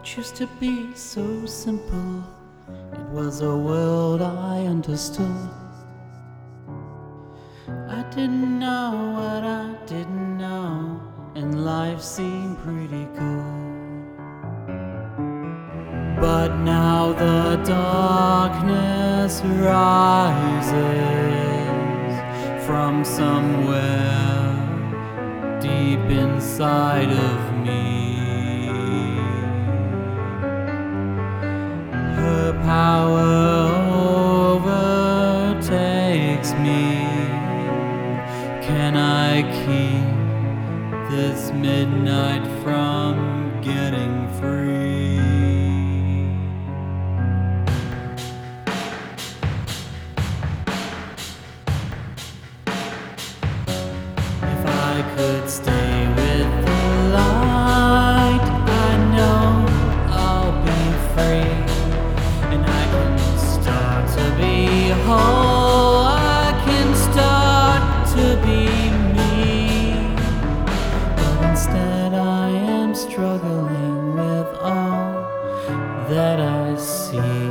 used to be so simple. It was a world I understood. I didn't know what I didn't know, and life seemed pretty good. But now the darkness rises from somewhere deep inside of me. Her power overtakes me. Can I keep this midnight from getting free? If I could stay with the light, I know I'll be free, and I can start to be whole. I can start to be me, but instead I am struggling with all that I see.